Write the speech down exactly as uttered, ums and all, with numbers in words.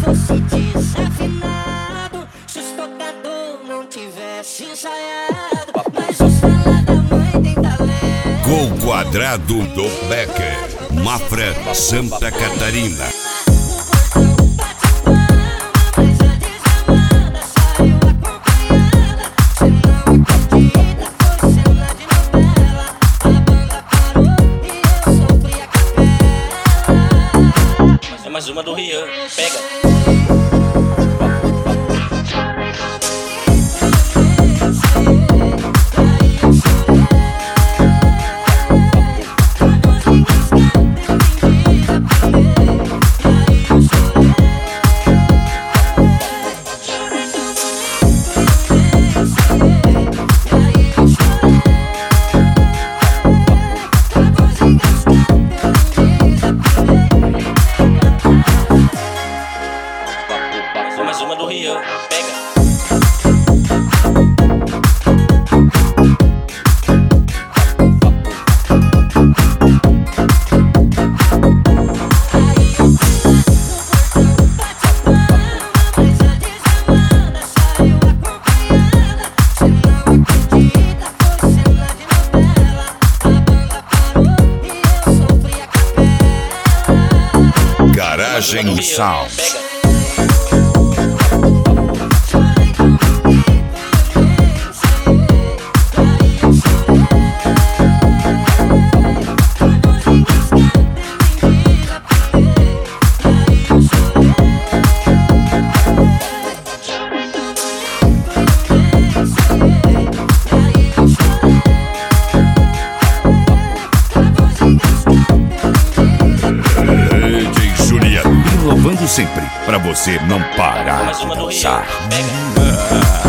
fosse desafinado, se os tocador não tivesse ensaiado, mas o sala da mãe tem talento. Gol quadrado do Becker, Mafra, Santa Catarina. É mais uma do Rian, pega. É mais uma do Rian, pega. Garagem Sound. Pega. Inovando sempre, pra você não parar de dançar. Pega.